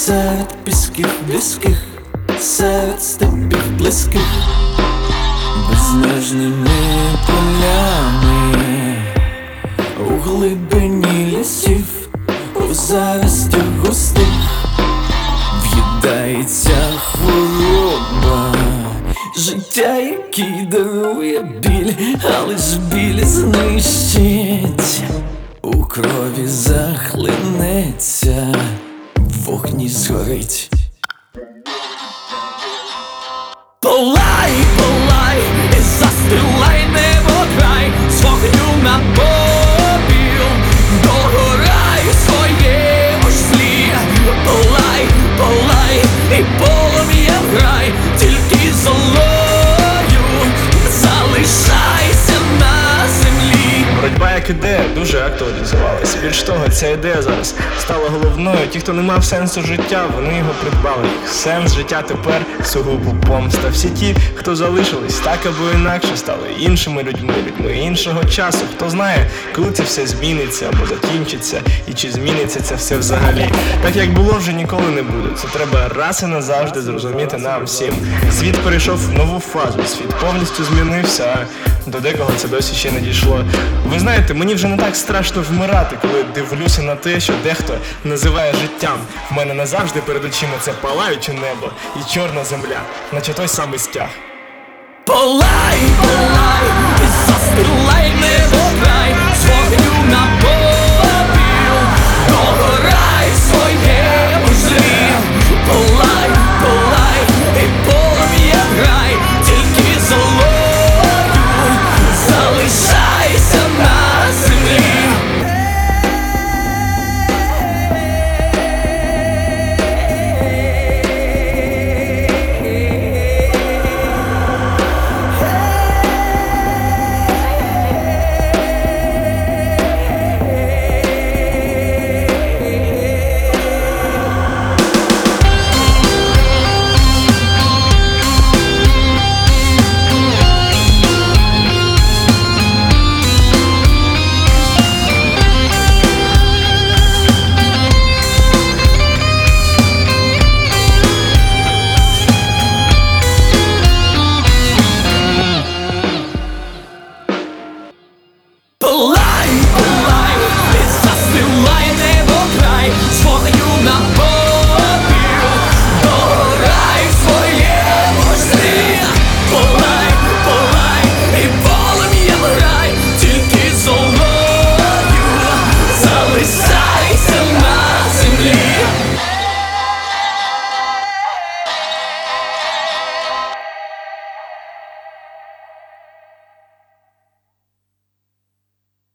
серед пісків близьких, серед степів близьких, безмежними полями, у глибині лісів, у заростях густих в'їдається хвороба. Життя, який дарує біль, але ж біль знищить, у крові захлинеться, в вогні згорить. Палай, палай, і застрілай небокрай, з вогню на попіл, догорай своєму ж злі. Палай, палай, і полум'я грай, тільки золою залишайся на землі. Боротьба як ідея дуже актуалізувалася. Більш того, ця ідея зараз стала головною. Ті, хто не мав сенсу життя, вони його придбали. Сенс життя тепер сугубо помста. Всі ті, хто залишились так або інакше, стали іншими людьми, людьми іншого часу. Хто знає, коли це все зміниться або закінчиться, і чи зміниться це все взагалі. Так як було, вже ніколи не буде. Це треба раз і назавжди зрозуміти нам всім. Світ перейшов в нову фазу, світ повністю змінився, а до декого це досі ще не дійшло. Ви знаєте, мені вже не так страшно вмирати, коли дивлюся на те, що дехто називає життям. В мене назавжди перед очима це палаюче небо і чорна земля, наче той самий стяг. Палай, палай, і застрілай небокрай, з вогню на